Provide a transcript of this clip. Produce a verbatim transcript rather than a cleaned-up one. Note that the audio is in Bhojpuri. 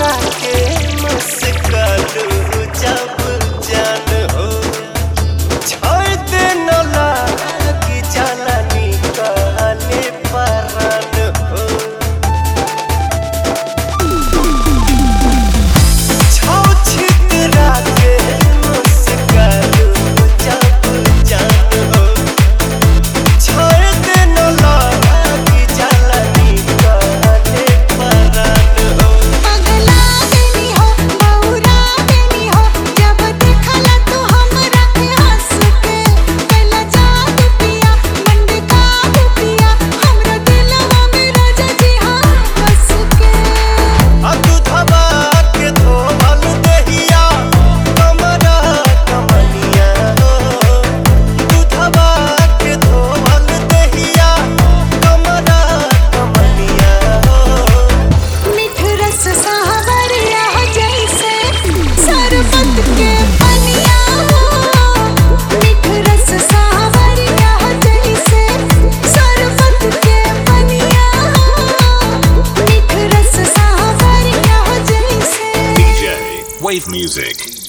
चितरा के मुस्कालू जब जान हो छोड़ दे न लागी जाला निकाले परान हो छौ चितरा के मुस्कालू जब जान हो छोड़ दे न लागी जाला निकाले परान हो पगला देनी हो बहुरा देनी हो जब देखला तो हमरा के हंस के कैला जादू पिया मंड काबू पिया हमरा दिलवा में राजा जी हाँ बस के आ दूधवा के धोवल देहिया कमरा कमनिया हो दूधवा के धोवल देहिया कमरा कमनिया हो मीठ रस सावरिया जैसे शरबत के पनिया हो मीठ रस सावरिया जैसे शरबत के पनिया हो मीठ रस सावरिया जैसे D J Wave Music.